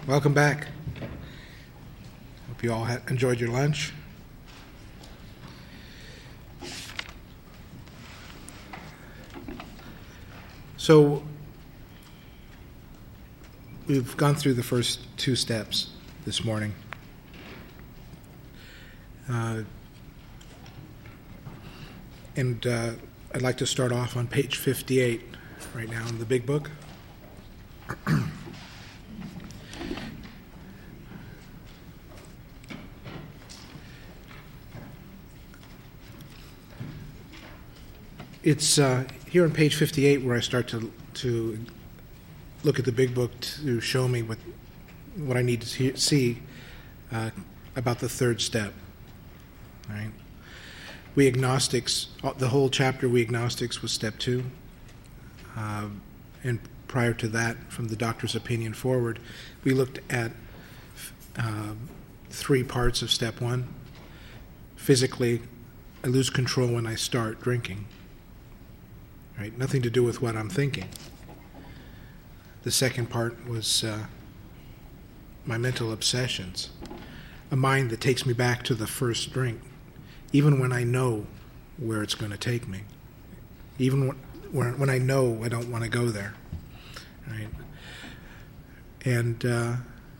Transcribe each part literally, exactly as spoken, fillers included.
Welcome back. Hope you all ha- enjoyed your lunch. So we've gone through the first two steps this morning. Uh, and uh, I'd like to start off on page fifty-eight right now in the big book. It's uh, here on page fifty-eight where I start to to look at the big book to show me what what I need to see, see uh, about the third step. All right. We agnostics, the whole chapter we agnostics was step two, uh, and prior to that, from the doctor's opinion forward, we looked at uh, three parts of step one. Physically, I lose control when I start drinking. Right? Nothing to do with what I'm thinking. The second part was uh, my mental obsessions, a mind that takes me back to the first drink, even when I know where it's going to take me, even when, when, when I know I don't want to go there. Right? And uh,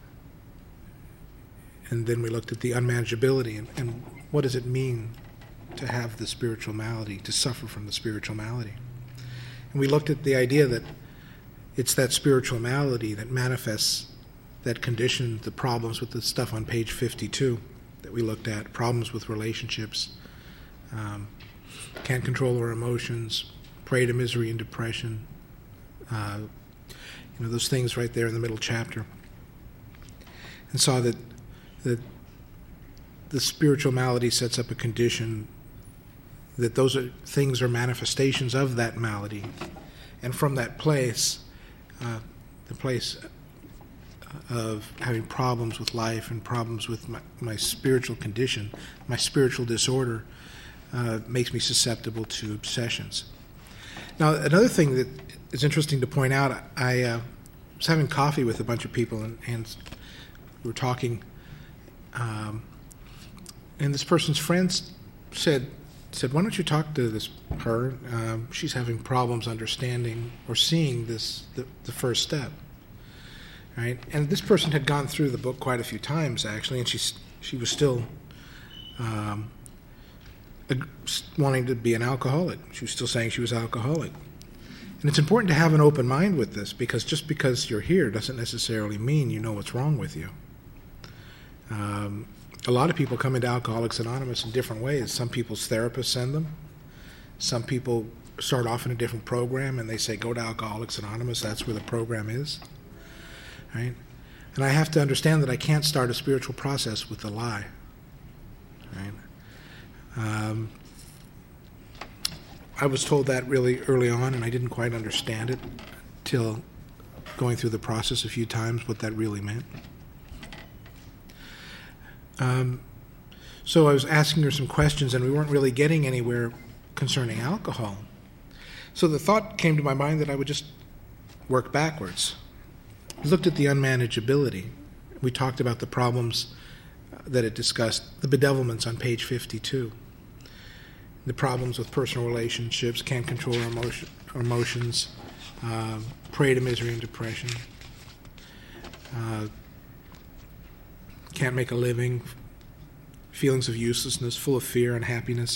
and then we looked at the unmanageability and, and what does it mean to have the spiritual malady, to suffer from the spiritual malady. And we looked at the idea that it's that spiritual malady that manifests, that condition, the problems with the stuff on page fifty-two that we looked at, problems with relationships, um, can't control our emotions, prey to misery and depression, uh, you know, those things right there in the middle chapter. And saw that, that the spiritual malady sets up a condition that those are, things are manifestations of that malady. And from that place, uh, the place of having problems with life and problems with my, my spiritual condition, my spiritual disorder, uh, makes me susceptible to obsessions. Now, another thing that is interesting to point out, I uh, was having coffee with a bunch of people, and, and we were talking, um, and this person's friends said, said, why don't you talk to this her? Um, she's having problems understanding or seeing this the, the first step, right? And this person had gone through the book quite a few times actually, and she's she was still um, wanting to be an alcoholic. She was still saying she was alcoholic. And it's important to have an open mind with this, because just because you're here doesn't necessarily mean you know what's wrong with you. Um, A lot of people come into Alcoholics Anonymous in different ways. Some people's therapists send them. Some people start off in a different program and they say, go to Alcoholics Anonymous, that's where the program is. Right? And I have to understand that I can't start a spiritual process with a lie. Right? Um, I was told that really early on, and I didn't quite understand it till going through the process a few times, what that really meant. Um, so I was asking her some questions, and we weren't really getting anywhere concerning alcohol. So the thought came to my mind that I would just work backwards. We looked at the unmanageability. We talked about the problems that it discussed, the bedevilments on page fifty-two, the problems with personal relationships, can't control our, emotion, our emotions, uh, prey to misery and depression, uh, can't make a living, feelings of uselessness, full of fear and happiness.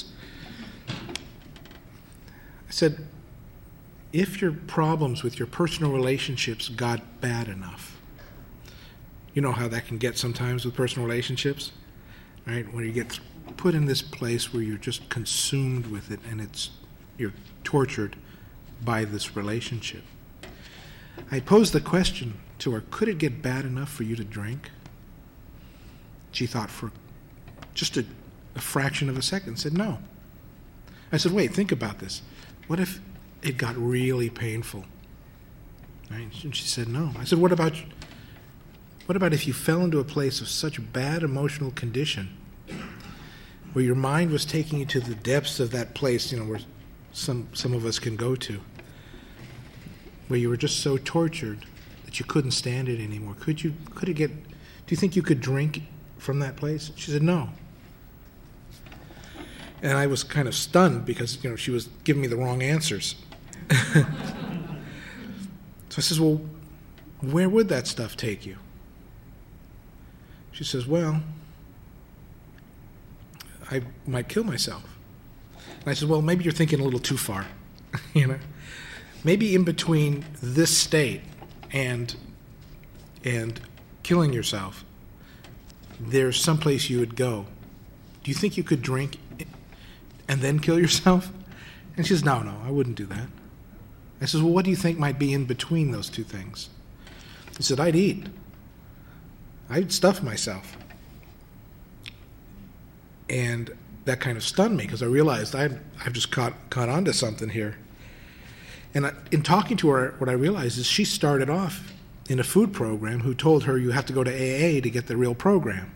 I said, if your problems with your personal relationships got bad enough, you know how that can get sometimes with personal relationships, right? When you get put in this place where you're just consumed with it and it's you're tortured by this relationship. I posed the question to her, could it get bad enough for you to drink? She thought for just a, a fraction of a second, said no. I said, wait, think about this. What if it got really painful? Right? And she said no. I said, what about, what about if you fell into a place of such bad emotional condition where your mind was taking you to the depths of that place, you know, where some, some of us can go to, where you were just so tortured that you couldn't stand it anymore. Could you, could it get, do you think you could drink from that place? She said, no. And I was kind of stunned because, you know, she was giving me the wrong answers. So I says, well, where would that stuff take you? She says, well, I might kill myself. And I said, well, maybe you're thinking a little too far. You know, maybe in between this state and and killing yourself, there's someplace you would go. Do you think you could drink and then kill yourself? And she says, no, no, I wouldn't do that. I says, well, what do you think might be in between those two things? He said, I'd eat. I'd stuff myself. And that kind of stunned me because I realized I've, I've just caught, caught on to something here. And I, in talking to her, what I realized is she started off in a food program who told her you have to go to A A to get the real program.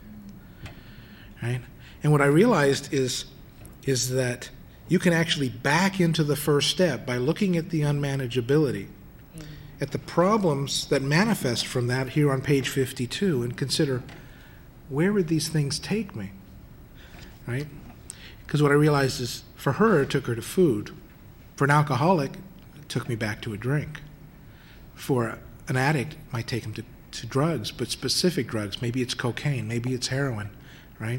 Right? And what I realized is, is that you can actually back into the first step by looking at the unmanageability, at the problems that manifest from that here on page fifty-two, and consider, where would these things take me? Right? Because what I realized is, for her, it took her to food. For an alcoholic, it took me back to a drink. For an addict, it might take him to, to drugs, but specific drugs. Maybe it's cocaine, maybe it's heroin, right?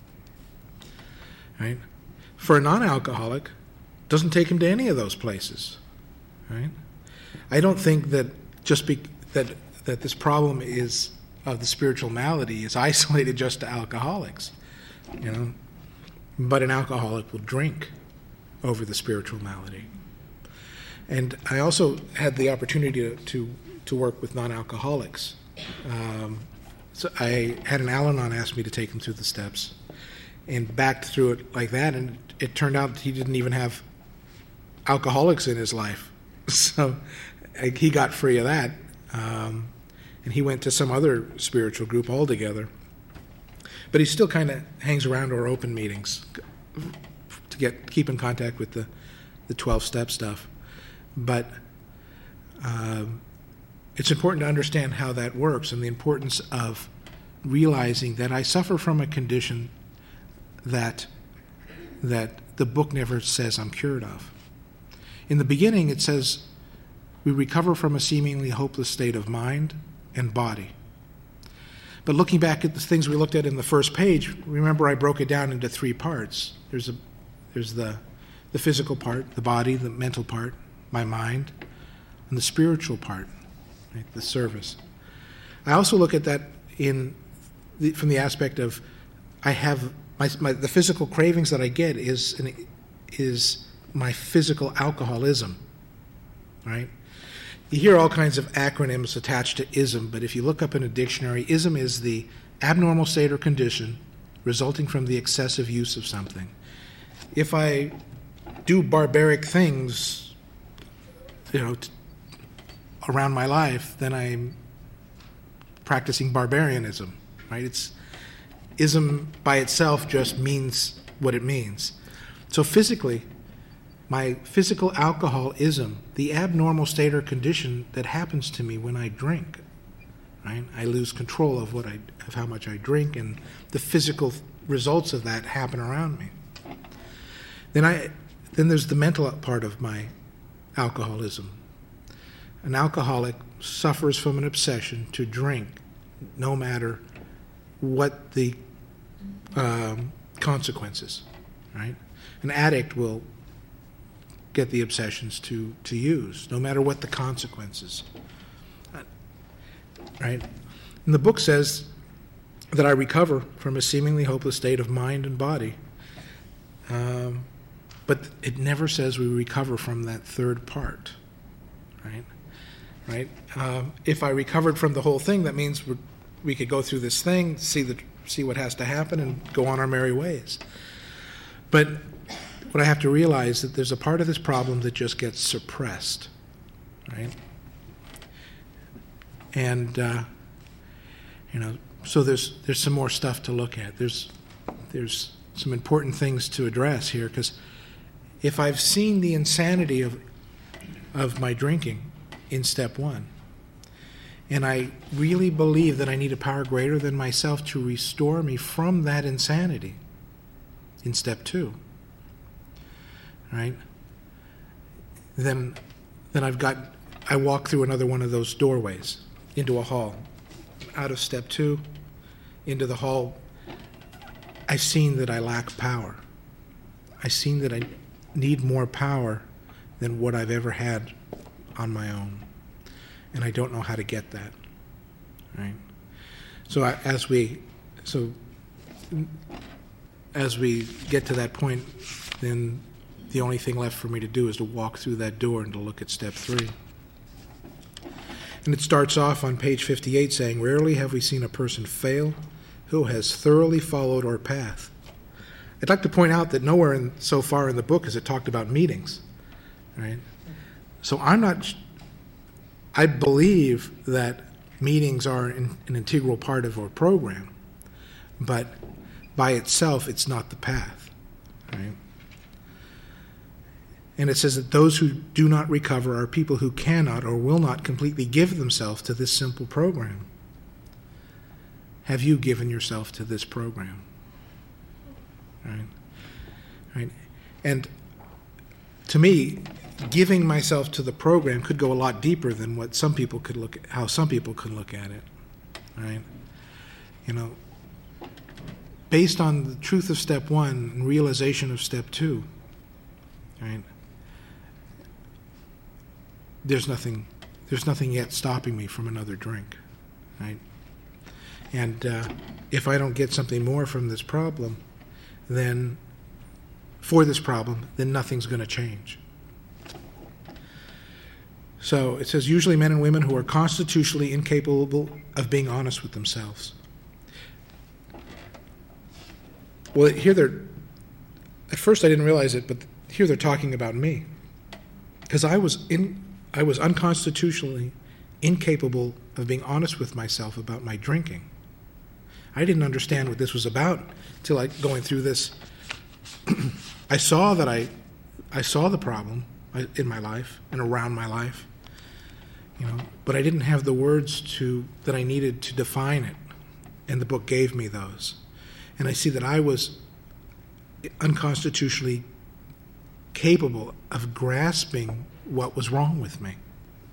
Right? For a non-alcoholic, it doesn't take him to any of those places, right? I don't think that just be, that that this problem is of the spiritual malady is isolated just to alcoholics, you know. But an alcoholic will drink over the spiritual malady. And I also had the opportunity to to, to work with non-alcoholics. Um, so I had an Al-Anon ask me to take him through the steps, and backed through it like that, and it turned out he didn't even have alcoholics in his life. So he got free of that, um, and he went to some other spiritual group altogether. But he still kind of hangs around our open meetings to get keep in contact with the the twelve-step stuff. But um, it's important to understand how that works and the importance of realizing that I suffer from a condition that that the book never says I'm cured of. In the beginning, it says we recover from a seemingly hopeless state of mind and body. But looking back at the things we looked at in the first page, remember I broke it down into three parts. There's a there's the the physical part, the body, the mental part, my mind, and the spiritual part, right, the service. I also look at that in the, from the aspect of I have my, my the physical cravings that I get is an, is my physical alcoholism, right? You hear all kinds of acronyms attached to ism, but if you look up in a dictionary, ism is the abnormal state or condition resulting from the excessive use of something. If I do barbaric things, you know, t- around my life, then I'm practicing barbarianism, right? It's ism by itself just means what it means. So physically, my physical alcoholism, the abnormal state or condition that happens to me when I drink, right? I lose control of what I, of how much I drink, and the physical results of that happen around me. Then I, then there's the mental part of my alcoholism. An alcoholic suffers from an obsession to drink, no matter what the um, consequences, right? An addict will get the obsessions to, to use, no matter what the consequences. Right? And the book says that I recover from a seemingly hopeless state of mind and body. Um, but it never says we recover from that third part. Right? Right? Um, if I recovered from the whole thing, that means we're, we could go through this thing, see the see what has to happen, and go on our merry ways. But what I have to realize is that there's a part of this problem that just gets suppressed, right? And uh, you know, so there's there's some more stuff to look at. There's there's some important things to address here, because if I've seen the insanity of of my drinking in step one, And I really believe that I need a power greater than myself to restore me from that insanity in step two. Right? Then, then I've got, I walk through another one of those doorways into a hall. Out of step two, into the hall, I've seen that I lack power. I've seen that I need more power than what I've ever had on my own. And I don't know how to get that. Right? So I, as we, so as we get to that point, then the only thing left for me to do is to walk through that door and to look at step three. And it starts off on page fifty-eight saying, "Rarely have we seen a person fail who has thoroughly followed our path." I'd like to point out that nowhere in, so far in the book has it talked about meetings. Right? So I'm not, I believe that meetings are an, an integral part of our program, but by itself it's not the path. Right? And it says that those who do not recover are people who cannot or will not completely give themselves to this simple program. Have you given yourself to this program? Right? Right? And to me, giving myself to the program could go a lot deeper than what some people could look at, how some people could look at it. Right? You know, based on the truth of step one and realization of step two, right? There's nothing, there's nothing yet stopping me from another drink, right? And uh, if I don't get something more from this problem, then for this problem, then nothing's going to change. So it says, usually men and women who are constitutionally incapable of being honest with themselves. Well, here they're, at first I didn't realize it, but here they're talking about me. Because I was in, I was unconstitutionally incapable of being honest with myself about my drinking. I didn't understand what this was about till I, going through this, I saw that I, I saw the problem in my life and around my life, you know, but I didn't have the words to, that I needed to define it, and the book gave me those. And I see that I was unconstitutionally capable of grasping what was wrong with me.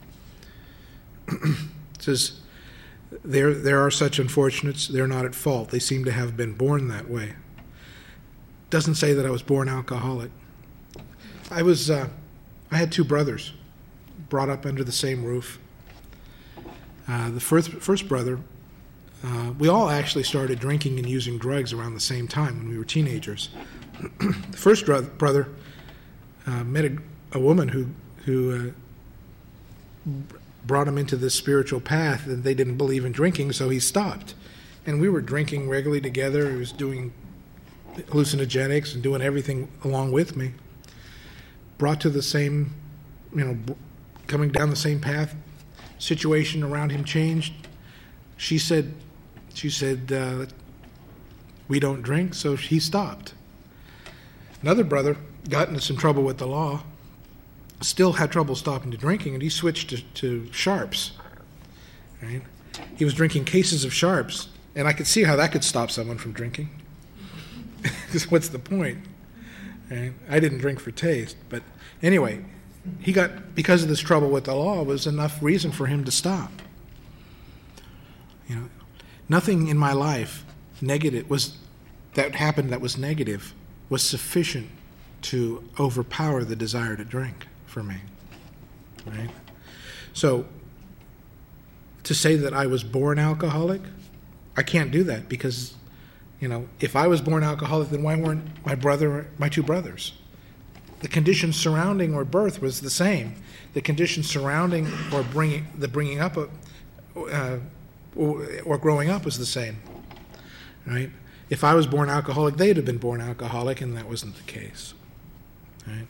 It says, there, there are such unfortunates, they're not at fault. They seem to have been born that way. Doesn't say that I was born alcoholic. I was, uh, I had two brothers, brought up under the same roof. Uh, the first, first brother, uh, we all actually started drinking and using drugs around the same time when we were teenagers. The first dro- brother uh, met a, a woman who, who uh, brought him into this spiritual path, and they didn't believe in drinking, so he stopped. And we were drinking regularly together. He was doing hallucinogenics and doing everything along with me. Brought to the same, you know, coming down the same path. Situation around him changed. She said, she said, uh, we don't drink, so he stopped. Another brother got into some trouble with the law, still had trouble stopping to drinking, and he switched to, to Sharps. Right? He was drinking cases of Sharps, and I could see how that could stop someone from drinking. Because what's the point? Right? I didn't drink for taste, but anyway, he got, because of this trouble with the law, was enough reason for him to stop. You know, nothing in my life negative was that happened that was negative was sufficient to overpower the desire to drink for me. Right? So to say that I was born alcoholic, I can't do that because, you know, if I was born alcoholic, then why weren't my brother, my two brothers? The conditions surrounding our birth was the same. The conditions surrounding or bringing the bringing up of, uh, or, or growing up was the same, right? If I was born alcoholic, they'd have been born alcoholic, and that wasn't the case, right?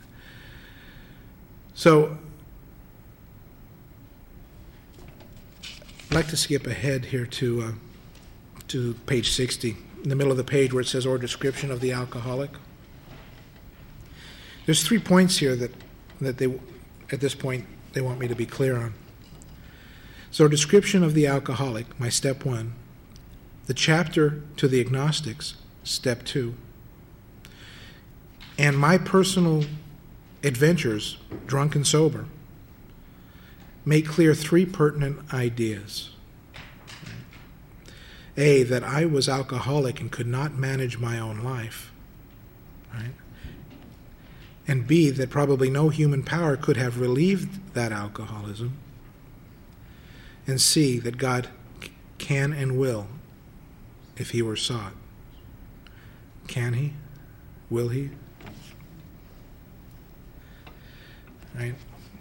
So I'd like to skip ahead here to uh, to page sixty, in the middle of the page where it says, or description of the alcoholic. There's three points here that, that they, at this point, they want me to be clear on. So a description of the alcoholic, my step one. The chapter to the agnostics, step two. And my personal adventures, drunk and sober, make clear three pertinent ideas. A, that I was alcoholic and could not manage my own life. Right? And B, that probably no human power could have relieved that alcoholism. And C, that God can and will if he were sought. Can he? Will he? Right?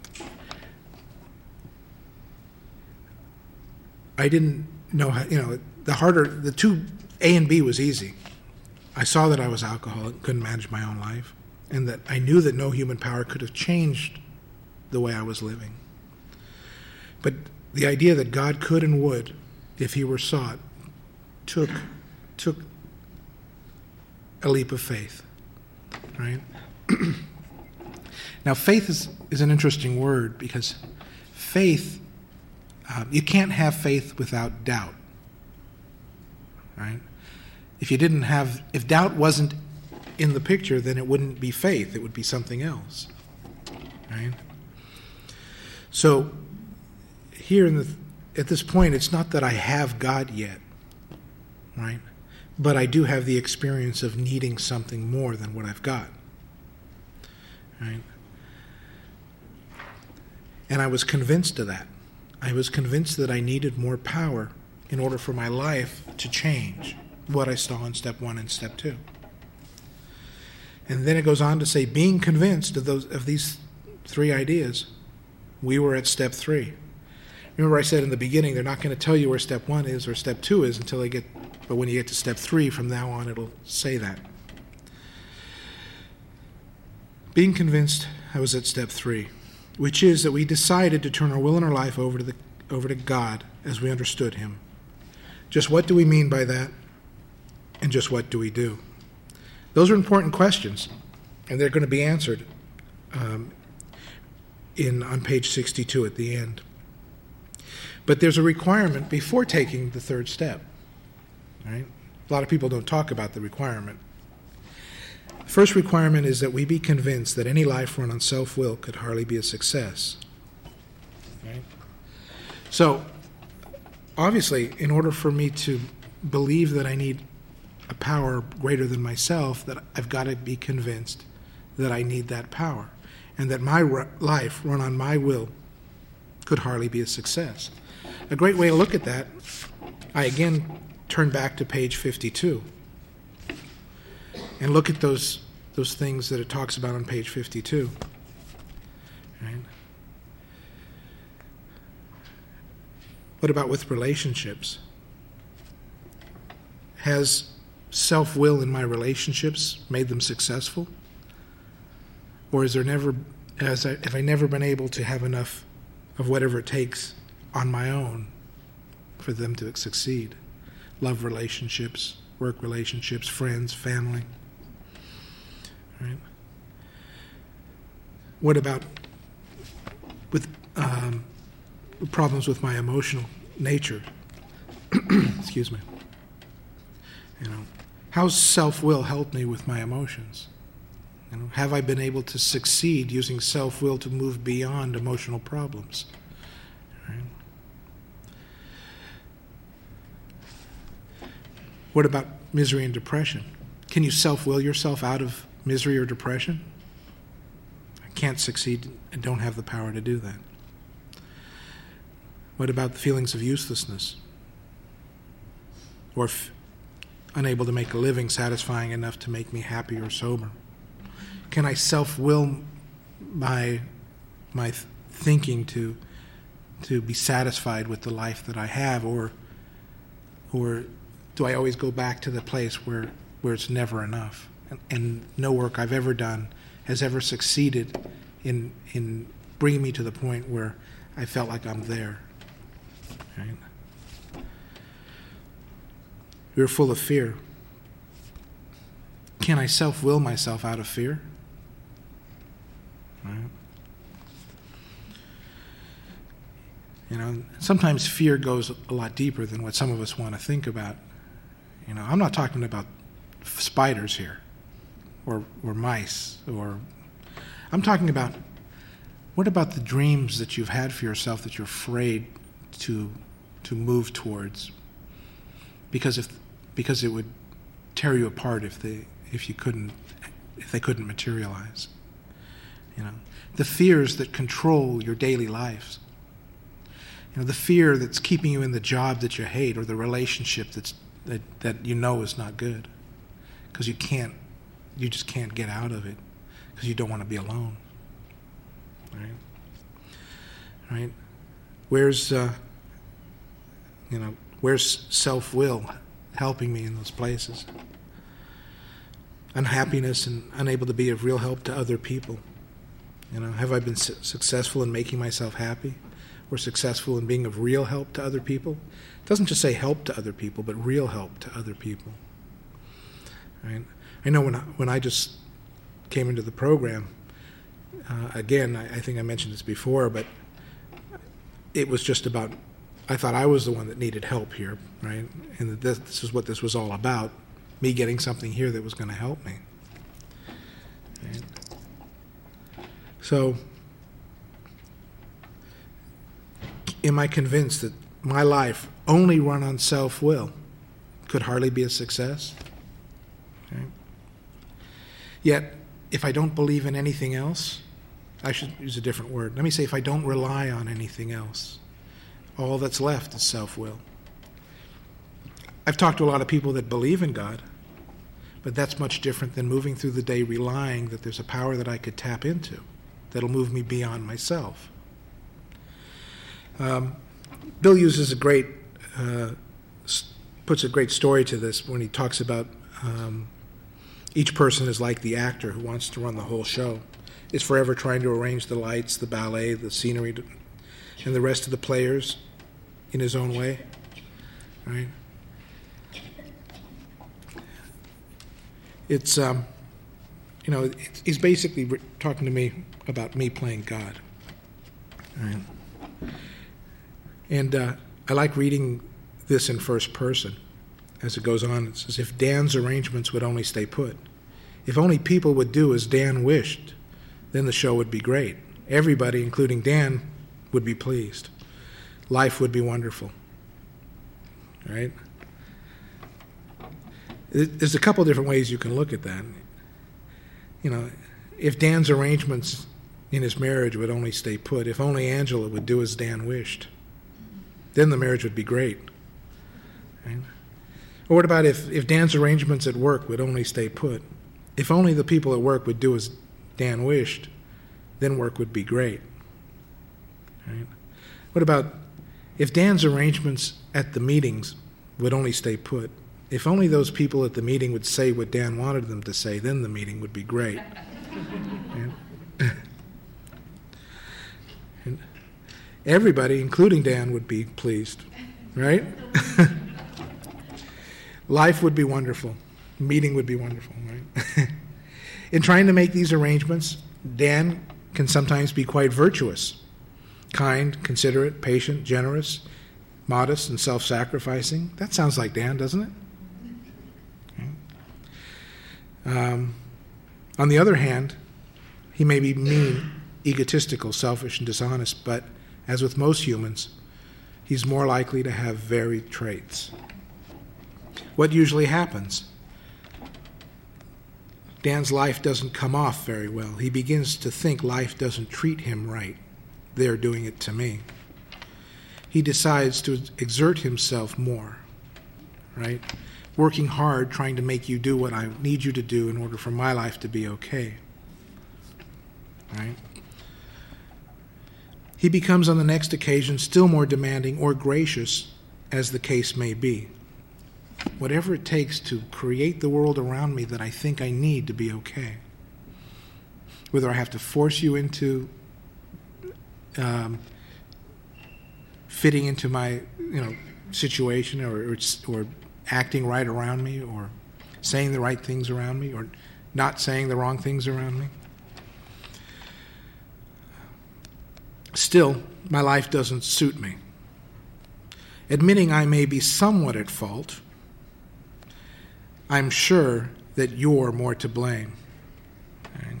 I didn't know how, you know, the harder, the two, A and B was easy. I saw that I was alcoholic, couldn't manage my own life, and that I knew that no human power could have changed the way I was living. But the idea that God could and would, if he were sought, took took a leap of faith, right? Now, faith is, is an interesting word because faith, uh, you can't have faith without doubt, right? If you didn't have, if doubt wasn't in the picture, then it wouldn't be faith, it would be something else, right? So here in the, at this point, it's not that I have God yet, right? But I do have the experience of needing something more than what I've got, right? And I was convinced of that. I was convinced that I needed more power in order for my life to change, what I saw in step one and step two. And then it goes on to say, being convinced of those of these three ideas, we were at step three. Remember I said in the beginning, they're not going to tell you where step one is or step two is until they get, but when you get to step three, from now on it'll say that. Being convinced, I was at step three, which is that we decided to turn our will and our life over to the over to God as we understood him. Just what do we mean by that? And just what do we do? Those are important questions, and they're going to be answered um, in on page sixty-two at the end. But there's a requirement before taking the third step. Right? A lot of people don't talk about the requirement. The first requirement is that we be convinced that any life run on self-will could hardly be a success. Right? So, obviously, in order for me to believe that I need a power greater than myself, that I've got to be convinced that I need that power, and that my life run on my will could hardly be a success. A great way to look at that, I again turn back to page fifty-two and look at those those things that it talks about on page fifty-two. Right? What about with relationships? Has self-will in my relationships made them successful? Or is there never, has I, have I never been able to have enough of whatever it takes on my own for them to succeed? Love relationships, work relationships, friends, family. Right? What about with um, problems with my emotional nature? Excuse me. You know, how's self-will helped me with my emotions? You know, have I been able to succeed using self-will to move beyond emotional problems? Right? What about misery and depression? Can you self-will yourself out of misery or depression? I can't succeed and don't have the power to do that. What about the feelings of uselessness? Or f- unable to make a living satisfying enough to make me happy or sober? Can I self-will my my th- thinking to to be satisfied with the life that I have, or or do I always go back to the place where, where it's never enough, and, and no work I've ever done has ever succeeded in in bringing me to the point where I felt like I'm there? Right? We're full of fear. Can I self-will myself out of fear? Right? You know, sometimes fear goes a lot deeper than what some of us want to think about. You know, I'm not talking about spiders here, or or mice, or I'm talking about, what about the dreams that you've had for yourself that you're afraid to to move towards, because if because it would tear you apart if they if you couldn't if they couldn't materialize. You know, the fears that control your daily lives. You know, the fear that's keeping you in the job that you hate, or the relationship that's that, that you know is not good, because you can't, you just can't get out of it, because you don't want to be alone. Right? Right? Where's, uh, you know, where's self-will helping me in those places? Unhappiness and unable to be of real help to other people. You know, have I been su- successful in making myself happy? Or successful in being of real help to other people? It doesn't just say help to other people, but real help to other people. Right? I know when I, when I just came into the program, uh, again, I, I think I mentioned this before, but it was just about, I thought I was the one that needed help here, right? And that this, this is what this was all about, me getting something here that was going to help me. Right? So, am I convinced that my life, only run on self-will, could hardly be a success? Okay. Yet, if I don't believe in anything else, I should use a different word. Let me say, if I don't rely on anything else, all that's left is self-will. I've talked to a lot of people that believe in God, but that's much different than moving through the day relying that there's a power that I could tap into that'll move me beyond myself. Um, Bill uses a great, uh, puts a great story to this when he talks about um, each person is like the actor who wants to run the whole show, is forever trying to arrange the lights, the ballet, the scenery, and the rest of the players in his own way, right? It's, um, you know, it's, he's basically re- talking to me about me playing God, right? And uh, I like reading this in first person. As it goes on, it says, if Dan's arrangements would only stay put, if only people would do as Dan wished, then the show would be great. Everybody, including Dan, would be pleased. Life would be wonderful. Right? There's a couple different ways you can look at that. You know, if Dan's arrangements in his marriage would only stay put, if only Angela would do as Dan wished, then the marriage would be great. Right? Or what about if, if Dan's arrangements at work would only stay put? If only the people at work would do as Dan wished, then work would be great. Right? What about if Dan's arrangements at the meetings would only stay put? If only those people at the meeting would say what Dan wanted them to say, then the meeting would be great. Right? And everybody, including Dan, would be pleased, right? Life would be wonderful. Meeting would be wonderful, right? In trying to make these arrangements, Dan can sometimes be quite virtuous, kind, considerate, patient, generous, modest, and self-sacrificing. That sounds like Dan, doesn't it? Um, on the other hand, he may be mean, egotistical, selfish, and dishonest, but as with most humans, he's more likely to have varied traits. What usually happens? Dan's life doesn't come off very well. He begins to think life doesn't treat him right. They're doing it to me. He decides to exert himself more, right? Working hard, trying to make you do what I need you to do in order for my life to be okay, right? He becomes on the next occasion still more demanding or gracious, as the case may be. Whatever it takes to create the world around me that I think I need to be okay. Whether I have to force you into um, fitting into my, you know, situation, or or, or acting right around me, or saying the right things around me, or not saying the wrong things around me. Still, my life doesn't suit me. admitting I may be somewhat at fault, I'm sure that you're more to blame. Right?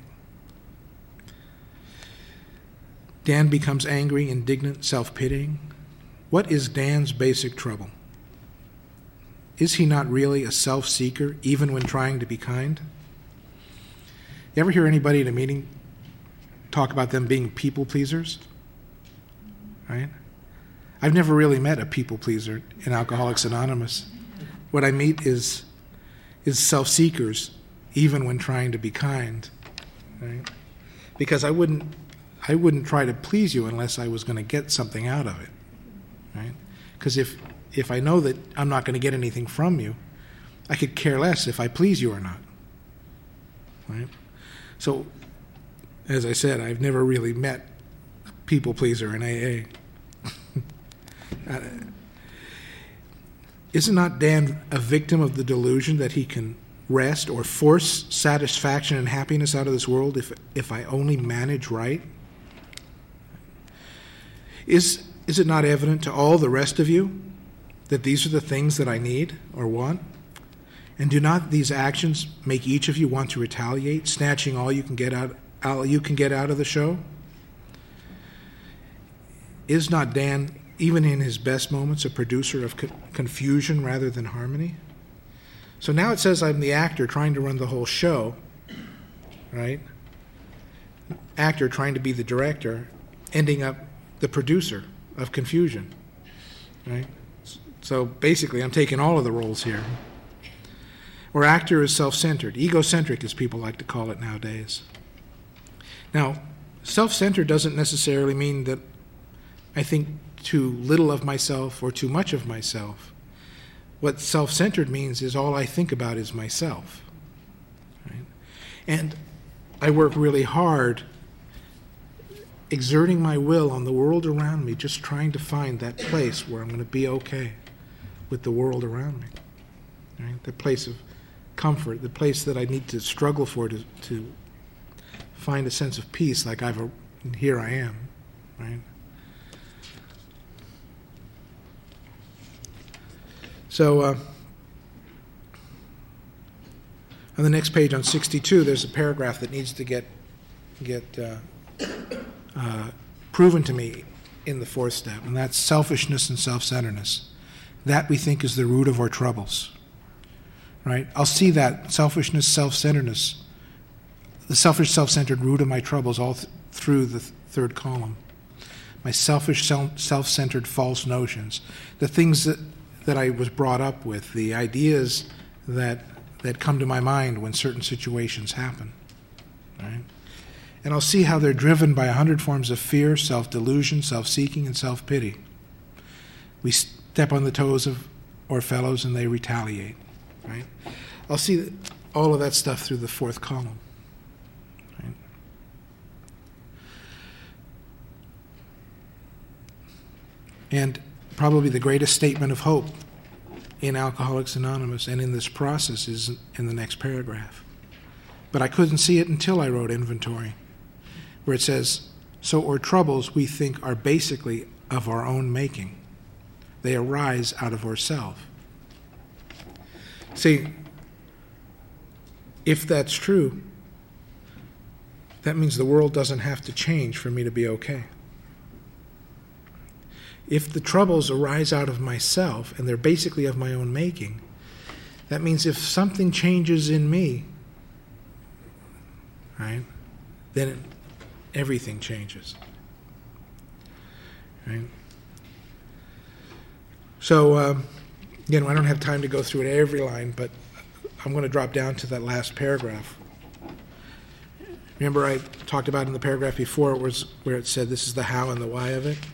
Dan becomes angry, indignant, self-pitying. What is Dan's basic trouble? Is he not really a self-seeker, even when trying to be kind? You ever hear anybody at a meeting talk about them being people pleasers? Right? I've never really met a people pleaser in Alcoholics Anonymous. What I meet is is self-seekers, even when trying to be kind. Right? Because I wouldn't I wouldn't try to please you unless I was going to get something out of it. Right? Because if if I know that I'm not going to get anything from you, I could care less if I please you or not. Right? So, as I said, I've never really met a people pleaser in A A. uh, Isn't not Dan a victim of the delusion that he can rest or force satisfaction and happiness out of this world if if I only manage right? Is is it not evident to all the rest of you that these are the things that I need or want? And do not these actions make each of you want to retaliate, snatching all you can get out all you can get out of the show? Is not Dan, even in his best moments, a producer of co- confusion rather than harmony? So now it says I'm the actor trying to run the whole show, right? Actor trying to be the director, ending up the producer of confusion, right? So basically I'm taking all of the roles here. Or actor is self-centered, egocentric as people like to call it nowadays. Now, self-centered doesn't necessarily mean that I think too little of myself or too much of myself. What self-centered means is all I think about is myself. Right? And I work really hard exerting my will on the world around me, just trying to find that place where I'm going to be okay with the world around me. Right? The place of comfort, the place that I need to struggle for to, to find a sense of peace, like I've a, here I am. Right? So uh, on the next page, on sixty-two, there's a paragraph that needs to get get uh, uh, proven to me in the fourth step, and that's selfishness and self-centeredness. That we think is the root of our troubles. Right? I'll see that selfishness, self-centeredness, the selfish, self-centered root of my troubles all th- through the th- third column. My selfish, self- self-centered false notions, the things that that I was brought up with, the ideas that that come to my mind when certain situations happen. Right? And I'll see how they're driven by a hundred forms of fear, self-delusion, self-seeking, and self-pity. We step on the toes of our fellows and they retaliate. Right? I'll see all of that stuff through the fourth column. Right? And probably the greatest statement of hope in Alcoholics Anonymous and in this process is in the next paragraph. But I couldn't see it until I wrote inventory, where it says, so our troubles we think are basically of our own making. They arise out of ourselves. See, if that's true, that means the world doesn't have to change for me to be okay. If the troubles arise out of myself, and they're basically of my own making, that means if something changes in me, right, then it, everything changes. Right? So, uh, again, I don't have time to go through it every line, but I'm going to drop down to that last paragraph. Remember I talked about in the paragraph before it was where it said this is the how and the why of it?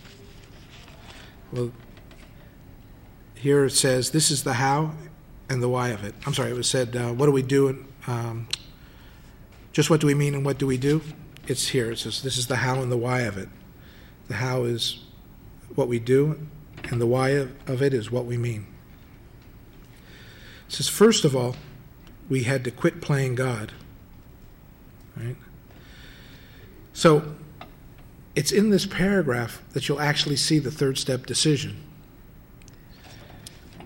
Well, here it says this is the how and the why of it. I'm sorry, it was said, uh, what do we do? And, um, just what do we mean and what do we do? It's here. It says this is the how and the why of it. The how is what we do, and the why of, of it is what we mean. It says, first of all, we had to quit playing God. Right? So, it's in this paragraph that you'll actually see the third step decision.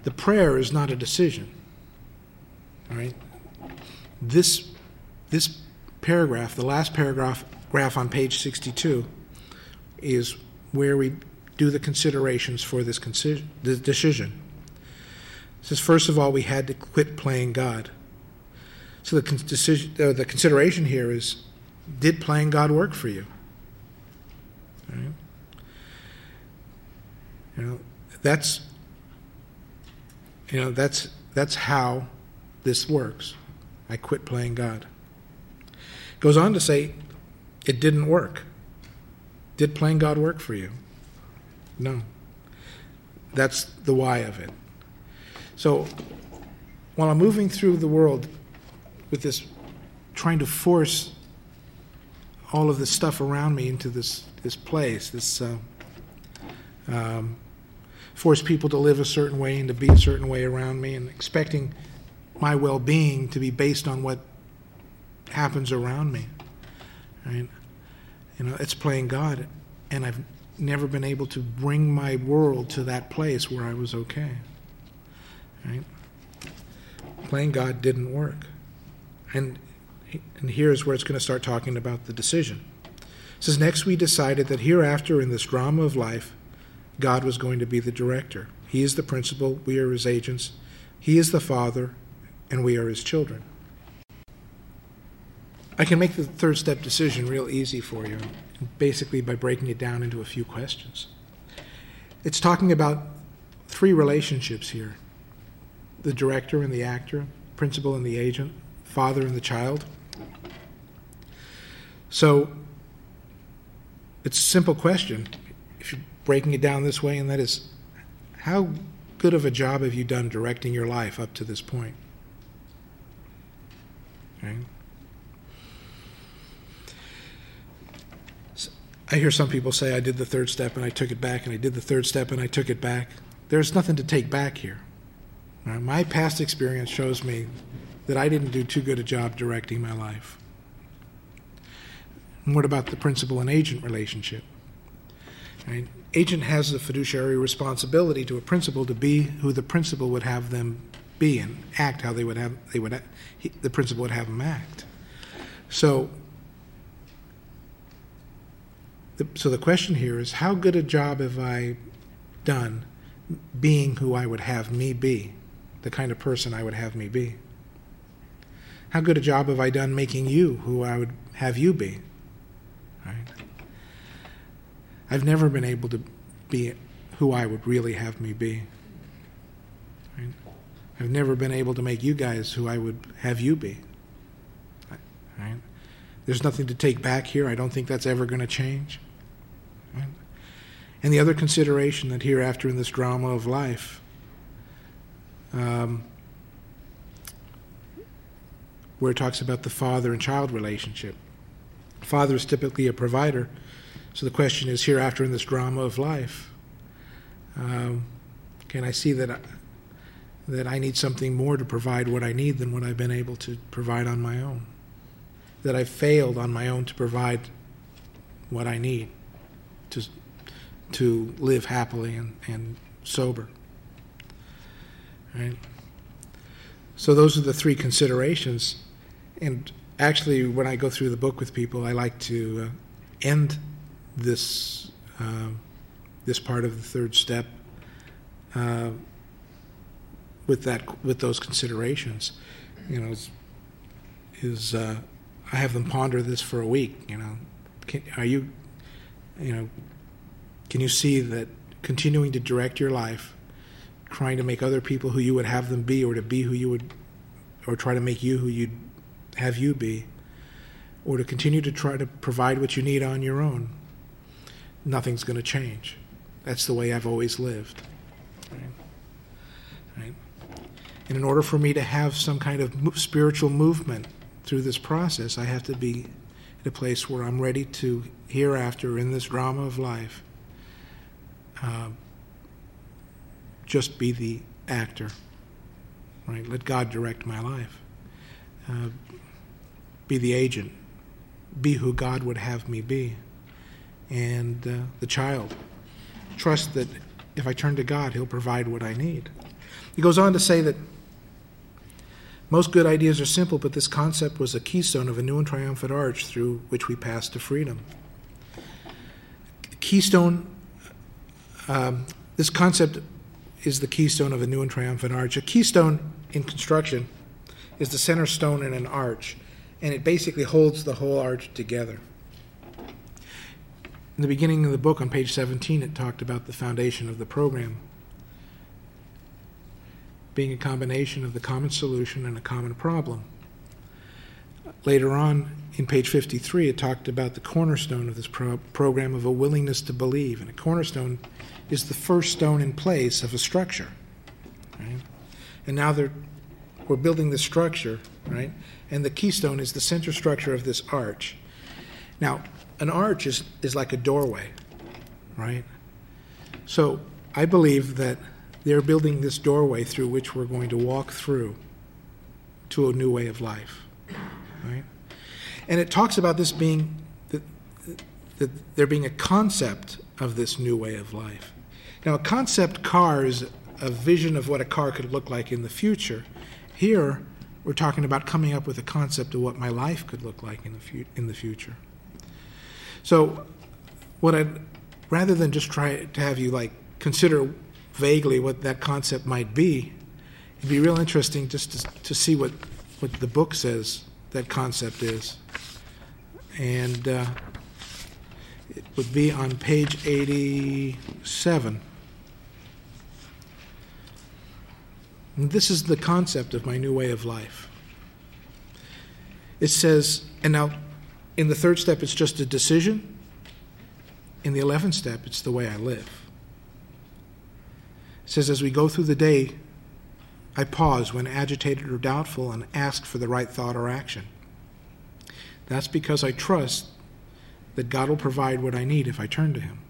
The prayer is not a decision. All right? This, this paragraph, the last paragraph graph on page sixty-two, is where we do the considerations for this consi- the decision. It says, first of all, we had to quit playing God. So the, con- decision, uh, the consideration here is, did playing God work for you? All right? You know, that's, you know, that's, that's how this works. I quit playing God. It goes on to say, it didn't work. Did playing God work for you? No. That's the why of it. So, while I'm moving through the world with this, trying to force all of this stuff around me into this, this place, this uh, um, force people to live a certain way and to be a certain way around me, and expecting my well-being to be based on what happens around me. Right? You know, it's playing God, and I've never been able to bring my world to that place where I was okay. Right? Playing God didn't work. And, and here's where it's going to start talking about the decision. It says, next we decided that hereafter in this drama of life, God was going to be the director. He is the principal, we are his agents. He is the father, and we are his children. I can make the third step decision real easy for you, basically by breaking it down into a few questions. It's talking about three relationships here: the director and the actor, principal and the agent, father and the child. So it's a simple question, if you're breaking it down this way, and that is, how good of a job have you done directing your life up to this point? Okay. I hear some people say, I did the third step and I took it back, and I did the third step and I took it back. There's nothing to take back here. Right? My past experience shows me that I didn't do too good a job directing my life. And what about the principal and agent relationship? Right? Agent has the fiduciary responsibility to a principal to be who the principal would have them be and act how they would have they would he, the principal would have them act. So. The, so the question here is, how good a job have I done being who I would have me be, the kind of person I would have me be? How good a job have I done making you who I would have you be? Right? I've never been able to be who I would really have me be. Right? I've never been able to make you guys who I would have you be. Right? There's nothing to take back here. I don't think that's ever going to change. Right? And the other consideration that hereafter in this drama of life, um, where it talks about the father and child relationship. Father is typically a provider, so the question is, hereafter in this drama of life, um, can I see that I, that I need something more to provide what I need than what I've been able to provide on my own? That I've failed on my own to provide what I need to to live happily and, and sober. Right? So those are the three considerations. And actually, when I go through the book with people, I like to uh, end this uh, this part of the third step uh, with that with those considerations. You know, is, is uh, I have them ponder this for a week. You know, can, are you, you know, can you see that continuing to direct your life, trying to make other people who you would have them be, or to be who you would, or try to make you who you'd have you be, or to continue to try to provide what you need on your own, nothing's going to change. That's the way I've always lived. Right? Right? And in order for me to have some kind of spiritual movement through this process, I have to be at a place where I'm ready to, hereafter, in this drama of life, uh, just be the actor. Right? Let God direct my life. Uh, be the agent. Be who God would have me be. And uh, the child. Trust that if I turn to God, He'll provide what I need. He goes on to say that most good ideas are simple, but this concept was a keystone of a new and triumphant arch through which we pass to freedom. Keystone, um, this concept is the keystone of a new and triumphant arch. A keystone in construction is the center stone in an arch, and it basically holds the whole arch together. In the beginning of the book, on page seventeen, it talked about the foundation of the program being a combination of the common solution and a common problem. Later on, in page fifty-three, it talked about the cornerstone of this pro- program of a willingness to believe. And a cornerstone is the first stone in place of a structure, right? And now they're, we're building this structure, right? And the keystone is the center structure of this arch. Now, an arch is, is like a doorway, right? So I believe that they're building this doorway through which we're going to walk through to a new way of life, right? And it talks about this being, that, that there being a concept of this new way of life. Now, a concept car is a vision of what a car could look like in the future. Here, we're talking about coming up with a concept of what my life could look like in the, fu- in the future. So, what I'd, rather than just try to have you like consider vaguely what that concept might be, it'd be real interesting just to, to see what, what the book says that concept is. And uh, it would be on page eighty-seven. And this is the concept of my new way of life. It says, and now in the third step it's just a decision. In the eleventh step it's the way I live. It says, as we go through the day, I pause when agitated or doubtful and ask for the right thought or action. That's because I trust that God will provide what I need if I turn to Him.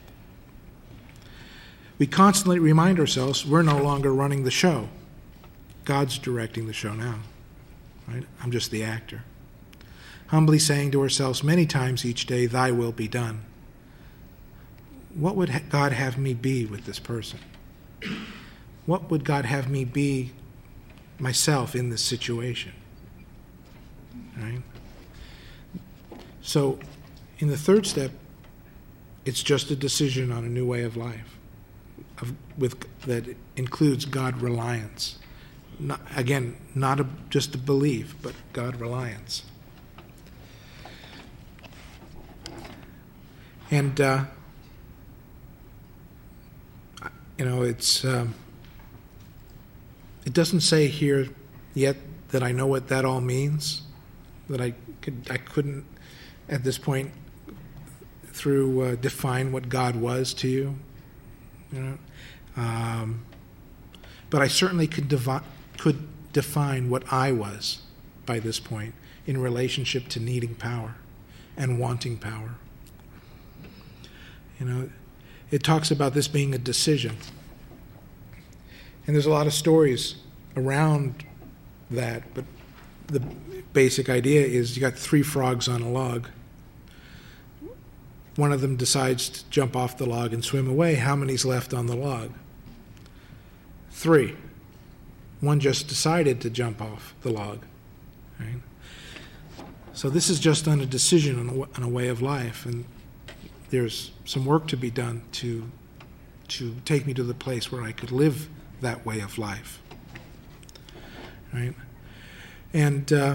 We constantly remind ourselves we're no longer running the show. God's directing the show now, right? I'm just the actor. Humbly saying to ourselves many times each day, thy will be done. What would God have me be with this person? What would God have me be myself in this situation? Right? So, in the third step, it's just a decision on a new way of life, of, with that includes God reliance. Not, again, not a, just a belief, but God reliance. And uh, you know, it's um, it doesn't say here yet that I know what that all means. That I could I couldn't at this point through uh, define what God was to you. You know, um, but I certainly could devi- could define what I was by this point in relationship to needing power and wanting power. You know, it talks about this being a decision. And there's a lot of stories around that, but the basic idea is you got three frogs on a log. One of them decides to jump off the log and swim away. How many's left on the log? Three. One just decided to jump off the log. Right? So this is just on a decision, on a, on a way of life, and there's some work to be done to to take me to the place where I could live that way of life. Right? And uh,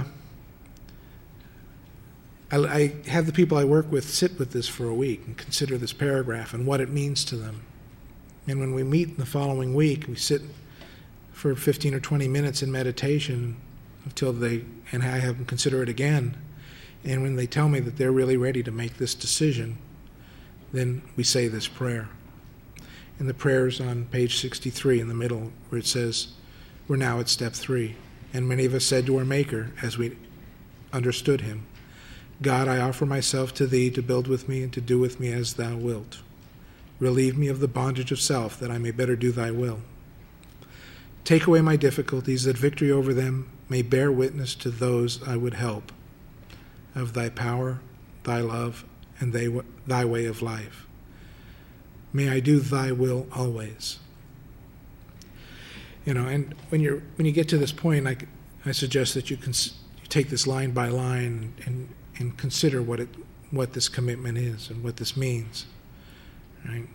I, I have the people I work with sit with this for a week and consider this paragraph and what it means to them. And when we meet in the following week, we sit for fifteen or twenty minutes in meditation until they, and I have them consider it again. And when they tell me that they're really ready to make this decision, then we say this prayer. And the prayer's on page sixty-three in the middle, where it says, we're now at step three. And many of us said to our Maker, as we understood Him, God, I offer myself to Thee to build with me and to do with me as Thou wilt. Relieve me of the bondage of self, that I may better do Thy will. Take away my difficulties, that victory over them may bear witness to those I would help, of Thy power, Thy love, and they, Thy way of life. May I do Thy will always. You know, and when you're when you get to this point, I, I suggest that you can you take this line by line and and consider what it what this commitment is and what this means, right?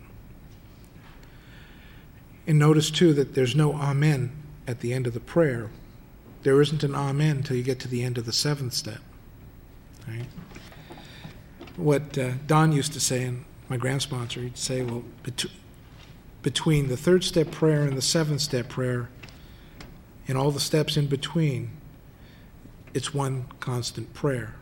And notice too that there's no amen at the end of the prayer. There isn't an amen until you get to the end of the seventh step, right? What uh, Don used to say, and my grand sponsor, he'd say, well, bet- between the third step prayer and the seventh step prayer, and all the steps in between, it's one constant prayer.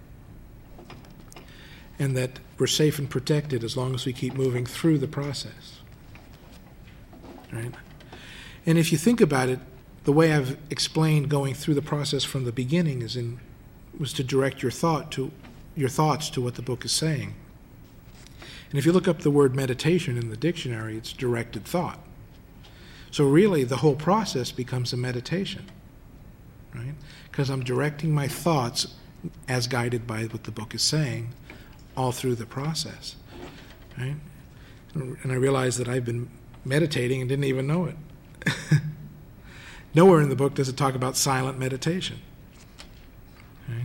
And that we're safe and protected as long as we keep moving through the process. Right? And if you think about it, the way I've explained going through the process from the beginning is in was to direct your thought to your thoughts to what the book is saying. And if you look up the word meditation in the dictionary, it's directed thought. So really, the whole process becomes a meditation, right? Because I'm directing my thoughts as guided by what the book is saying all through the process, right? And I realized that I've been meditating and didn't even know it. Nowhere in the book does it talk about silent meditation. Right?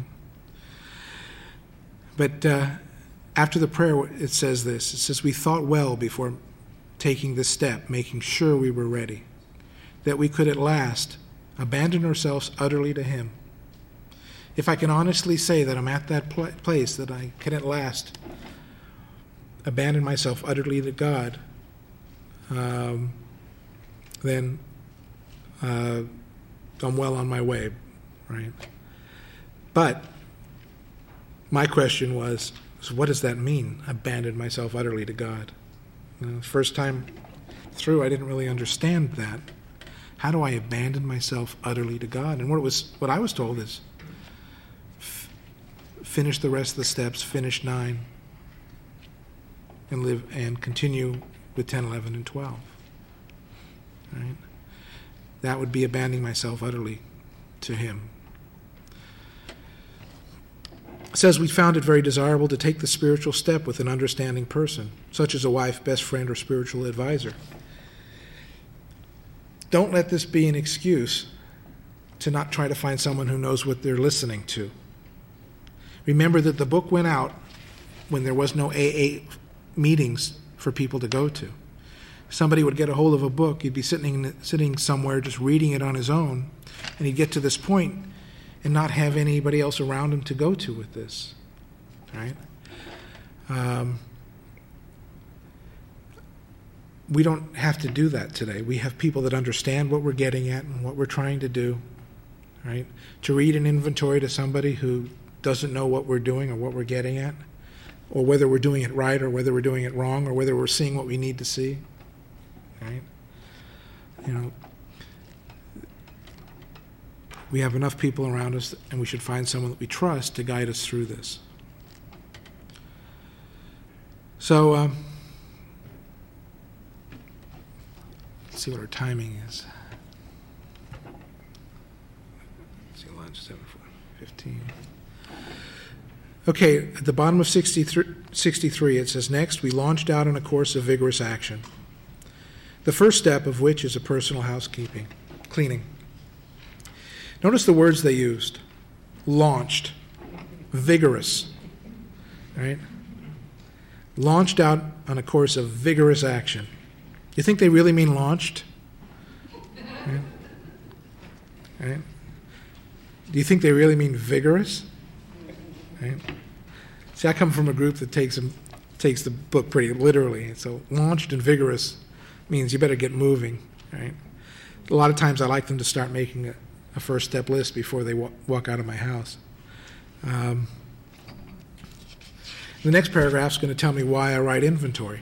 But uh, after the prayer, it says this. It says, we thought well before taking this step, making sure we were ready, that we could at last abandon ourselves utterly to Him. If I can honestly say that I'm at that pl- place, that I can at last abandon myself utterly to God, um, then uh, I'm well on my way, right? But my question was, so what does that mean, abandon myself utterly to God? You know, first time through, I didn't really understand that. How do I abandon myself utterly to God? And what it was, what I was told is, f- finish the rest of the steps, finish nine, and live and continue with ten, eleven, and twelve. Right? That would be abandoning myself utterly to Him. It says we found it very desirable to take the spiritual step with an understanding person, such as a wife, best friend, or spiritual advisor. Don't let this be an excuse to not try to find someone who knows what they're listening to. Remember that the book went out when there was no A A meetings for people to go to. Somebody would get a hold of a book, he'd be sitting sitting somewhere just reading it on his own, and he'd get to this point and not have anybody else around him to go to with this, right? Um, we don't have to do that today. We have people that understand what we're getting at and what we're trying to do, right? To read an inventory to somebody who doesn't know what we're doing or what we're getting at, or whether we're doing it right or whether we're doing it wrong, or whether we're seeing what we need to see, right? You know, we have enough people around us, and we should find someone that we trust to guide us through this. So, um, let's see what our timing is. Let's see, lunch, seven fifteen. Okay, at the bottom of sixty-three, it says, next, we launched out on a course of vigorous action, the first step of which is a personal housekeeping, cleaning. Notice the words they used. Launched. Vigorous. Right? Launched out on a course of vigorous action. You think they really mean launched? Right? Right? Do you think they really mean vigorous? Right? See, I come from a group that takes them, takes the book pretty literally. So launched and vigorous means you better get moving. Right? A lot of times I like them to start making a a first step list before they wa- walk out of my house. Um, the next paragraph is going to tell me why I write inventory.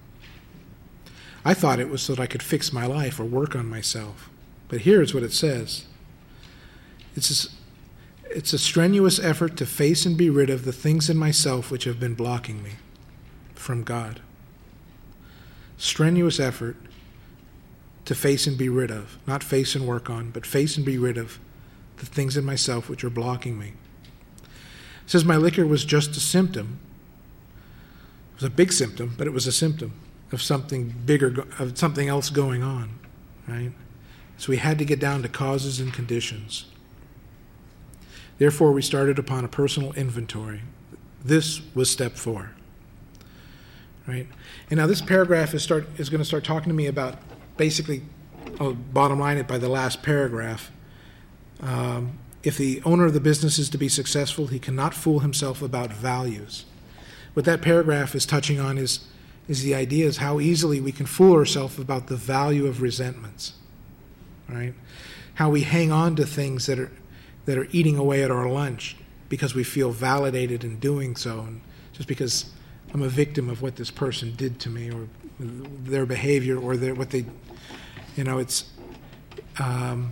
I thought it was so that I could fix my life or work on myself. But here's what it says. It's a, it's a strenuous effort to face and be rid of the things in myself which have been blocking me from God. Strenuous effort to face and be rid of, not face and work on, but face and be rid of the things in myself which are blocking me. It says my liquor was just a symptom. It was a big symptom, but it was a symptom of something bigger, of something else going on, right? So we had to get down to causes and conditions. Therefore, we started upon a personal inventory. This was step four. Right? And now this paragraph is, start, is going to start talking to me about basically, I'll bottom line it by the last paragraph. Um, if the owner of the business is to be successful, he cannot fool himself about values. What that paragraph is touching on is, is the idea is how easily we can fool ourselves about the value of resentments. Right? How we hang on to things that are that are eating away at our lunch because we feel validated in doing so, and just because I'm a victim of what this person did to me, or their behavior, or their what they, you know, it's. Um,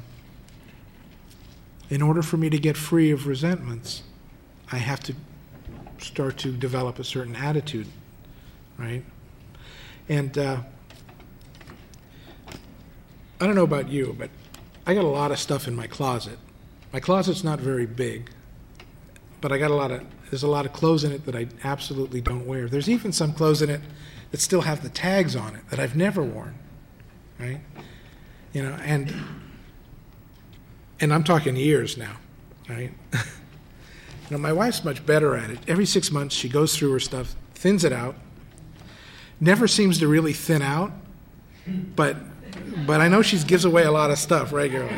in order for me to get free of resentments, I have to start to develop a certain attitude, right? And uh, I don't know about you, but I got a lot of stuff in my closet. My closet's not very big, but I got a lot of, there's a lot of clothes in it that I absolutely don't wear. There's even some clothes in it that still have the tags on it that I've never worn, right? You know, and and I'm talking years now, right? You know, my wife's much better at it. Every six months she goes through her stuff, thins it out, never seems to really thin out, but but I know she gives away a lot of stuff regularly.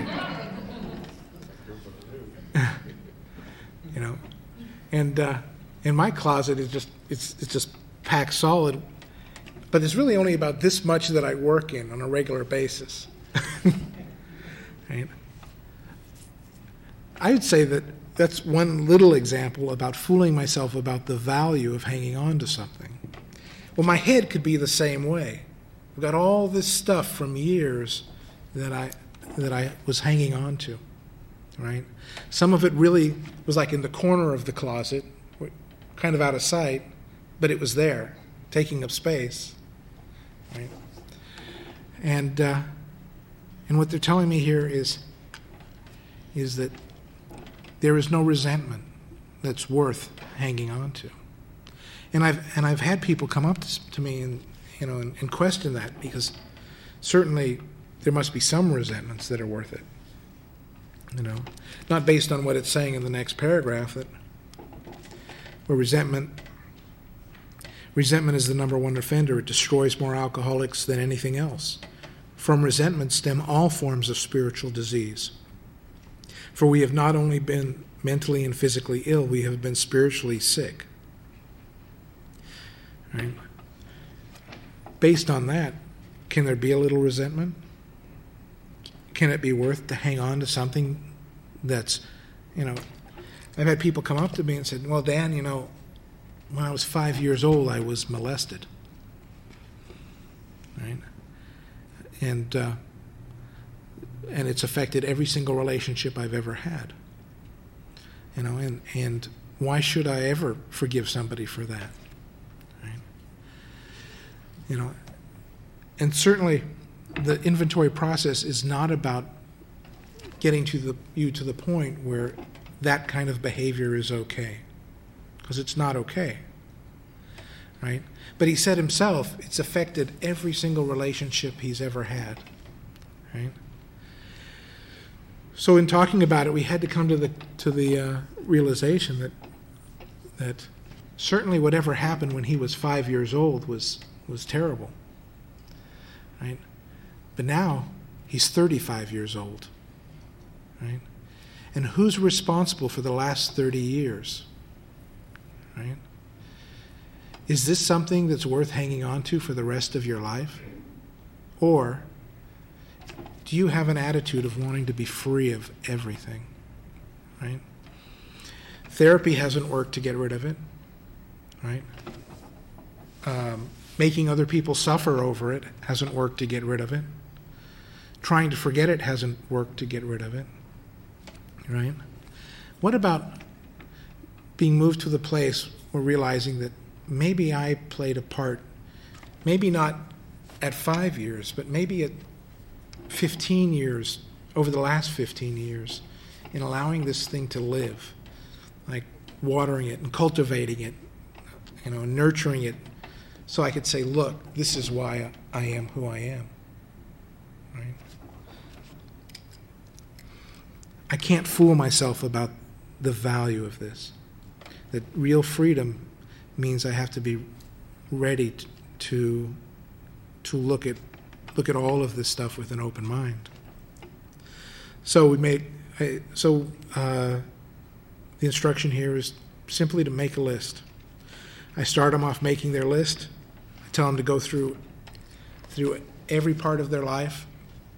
You know, and uh, in my closet is just it's it's just packed solid, but it's really only about this much that I work in on a regular basis. Right? I would say that that's one little example about fooling myself about the value of hanging on to something. Well, my head could be the same way. I've got all this stuff from years that I that I was hanging on to. Right? Some of it really was like in the corner of the closet, kind of out of sight, but it was there, taking up space. Right? And uh, and what they're telling me here is is that there is no resentment that's worth hanging on to. And I've and I've had people come up to, to me and you know and, and question that, because certainly there must be some resentments that are worth it. You know, not based on what it's saying in the next paragraph, that where resentment resentment is the number one offender. It destroys more alcoholics than anything else. From resentment stem all forms of spiritual disease. For we have not only been mentally and physically ill, we have been spiritually sick. Right? Based on that, can there be a little resentment? Can it be worth to hang on to something that's, you know, I've had people come up to me and said, well, Dan, you know, when I was five years old, I was molested. Right? And, uh, and it's affected every single relationship I've ever had. You know, and, and why should I ever forgive somebody for that? Right? You know, and certainly the inventory process is not about getting to the you to the point where that kind of behavior is okay, because it's not okay, right? But he said himself, it's affected every single relationship he's ever had, right? So in talking about it, we had to come to the to the uh, realization that that certainly whatever happened when he was five years old was was terrible, right? But now he's thirty-five years old, right? And who's responsible for the last thirty years, right? Is this something that's worth hanging on to for the rest of your life? Or do you have an attitude of wanting to be free of everything, right? Therapy hasn't worked to get rid of it, right? Um, making other people suffer over it hasn't worked to get rid of it. Trying to forget it hasn't worked to get rid of it, right? What about being moved to the place where realizing that maybe I played a part, maybe not at five years, but maybe at fifteen years, over the last fifteen years, in allowing this thing to live, like watering it and cultivating it, you know, and nurturing it, so I could say, look, this is why I am who I am, right? I can't fool myself about the value of this. That real freedom means I have to be ready t- to to look at look at all of this stuff with an open mind. So we made I, so uh, the instruction here is simply to make a list. I start them off making their list. I tell them to go through through every part of their life,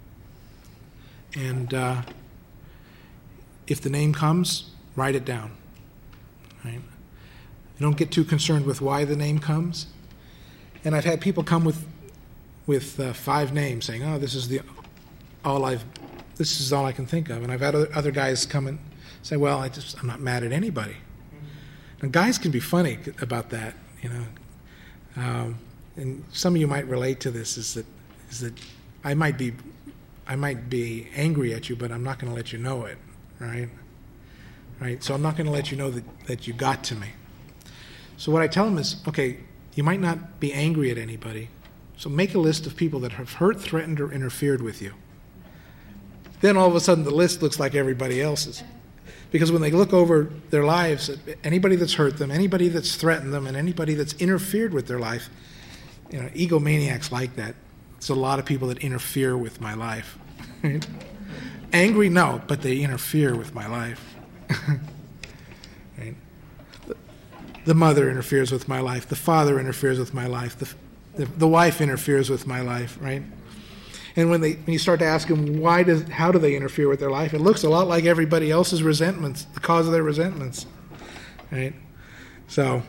and uh, if the name comes, write it down. Right? You don't get too concerned with why the name comes. And I've had people come with with uh, five names, saying, "Oh, this is the all I've this is all I can think of." And I've had other, other guys come and say, "Well, I just I'm not mad at anybody." And guys can be funny about that, you know. Um, and some of you might relate to this. Is that is that I might be I might be angry at you, but I'm not going to let you know it, right? Right. So I'm not going to let you know that, that you got to me. So what I tell them is, okay, you might not be angry at anybody, so make a list of people that have hurt, threatened, or interfered with you. Then all of a sudden the list looks like everybody else's. Because when they look over their lives, anybody that's hurt them, anybody that's threatened them, and anybody that's interfered with their life, you know, egomaniacs like that. It's a lot of people that interfere with my life. Angry, no, but they interfere with my life. Right? The mother interferes with my life. The father interferes with my life. The, the, the wife interferes with my life, right? And when they when you start to ask them why does how do they interfere with their life, it looks a lot like everybody else's resentments, the cause of their resentments, right? So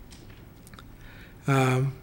um,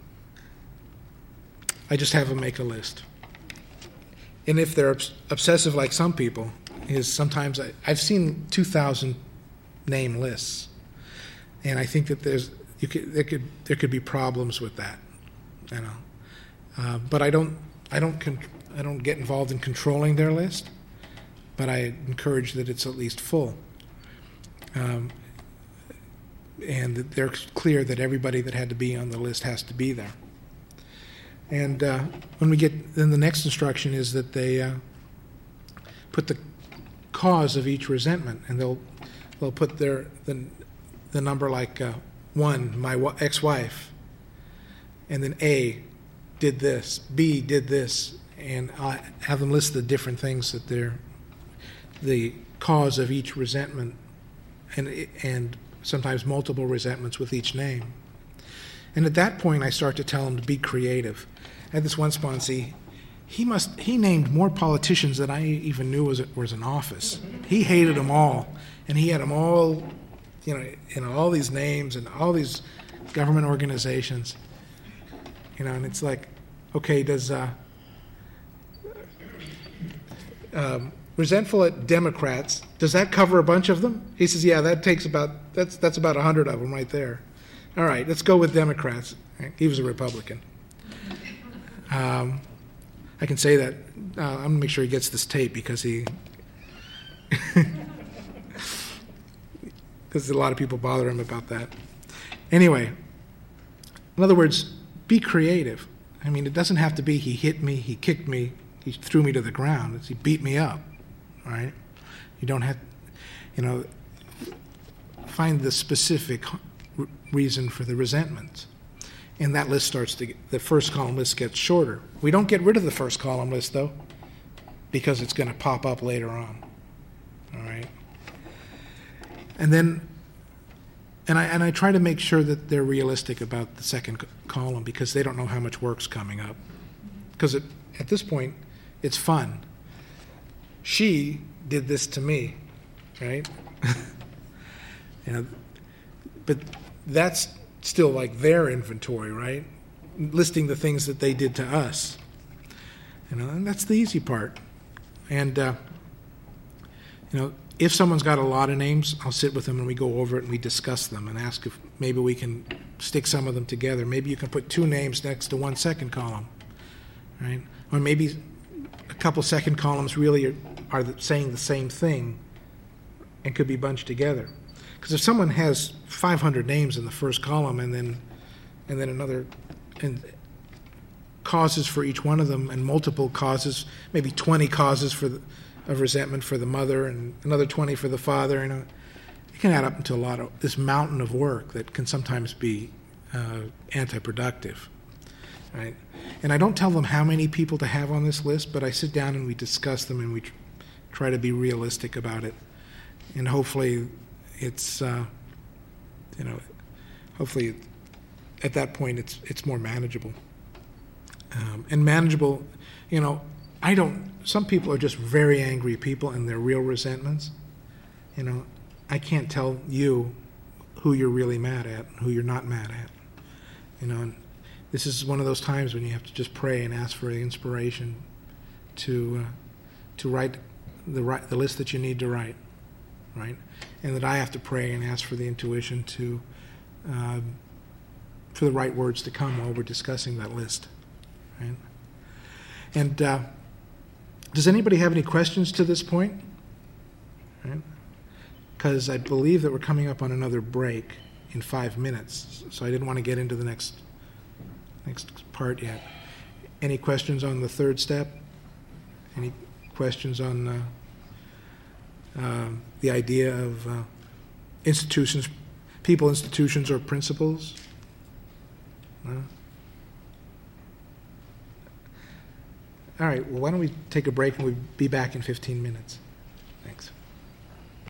I just have them make a list. And if they're obs- obsessive like some people, is sometimes I, I've seen two thousand name lists, and I think that there's you could there could there could be problems with that, you know. Uh, but I don't I don't con- I don't get involved in controlling their list, but I encourage that it's at least full, um, and that they're clear that everybody that had to be on the list has to be there. And uh, when we get, then the next instruction is that they uh, put the cause of each resentment, and they'll they'll put their the, the number like uh, one, my w- ex-wife, and then A did this, B did this, and I have them list the different things that they're the cause of each resentment, and and sometimes multiple resentments with each name. And at that point, I start to tell them to be creative. I had this one sponsee. He must. He named more politicians than I even knew was was in office. He hated them all, and he had them all, you know, you know, all these names and all these government organizations. You know, and it's like, okay, does uh, um, resentful at Democrats, does that cover a bunch of them? He says, yeah, that takes about that's that's about a hundred of them right there. All right, let's go with Democrats. He was a Republican. Um, I can say that. Uh, I'm going to make sure he gets this tape because he, because a lot of people bother him about that. Anyway, in other words, be creative. I mean, it doesn't have to be he hit me, he kicked me, he threw me to the ground. It's he beat me up, all right? You don't have, you know, find the specific reason for the resentment. And that list starts to get, the first column list gets shorter. We don't get rid of the first column list, though, because it's going to pop up later on. All right? And then, and I and I try to make sure that they're realistic about the second column because they don't know how much work's coming up. Because at this point, it's fun. She did this to me, right? You know, but that's still like their inventory, right? Listing the things that they did to us. You know, and that's the easy part. And, uh, you know, if someone's got a lot of names, I'll sit with them and we go over it and we discuss them and ask if maybe we can stick some of them together. Maybe you can put two names next to one second column, right? Or maybe a couple second columns really are, are saying the same thing and could be bunched together. Because if someone has five hundred names in the first column and then and then another and causes for each one of them and multiple causes, maybe twenty causes for the, of resentment for the mother and another twenty for the father. You know, it can add up into a lot of this mountain of work that can sometimes be uh, anti-productive, right? And I don't tell them how many people to have on this list, but I sit down and we discuss them and we tr- try to be realistic about it, and hopefully it's uh, you know hopefully at that point it's it's more manageable. Um, and manageable, you know, I don't, some people are just very angry people and they're real resentments. You know, I can't tell you who you're really mad at and who you're not mad at. You know, and this is one of those times when you have to just pray and ask for the inspiration to uh, to write the right, the list that you need to write, right? And that I have to pray and ask for the intuition to, uh, for the right words to come while we're discussing that list. Right? And uh, does anybody have any questions to this point? Because right? I believe that we're coming up on another break in five minutes, so I didn't want to get into the next next part yet. Any questions on the third step? Any questions on uh, uh, the idea of uh, institutions, people, institutions, or principles? No? All right, well, why don't we take a break and we'll be back in fifteen minutes. Thanks.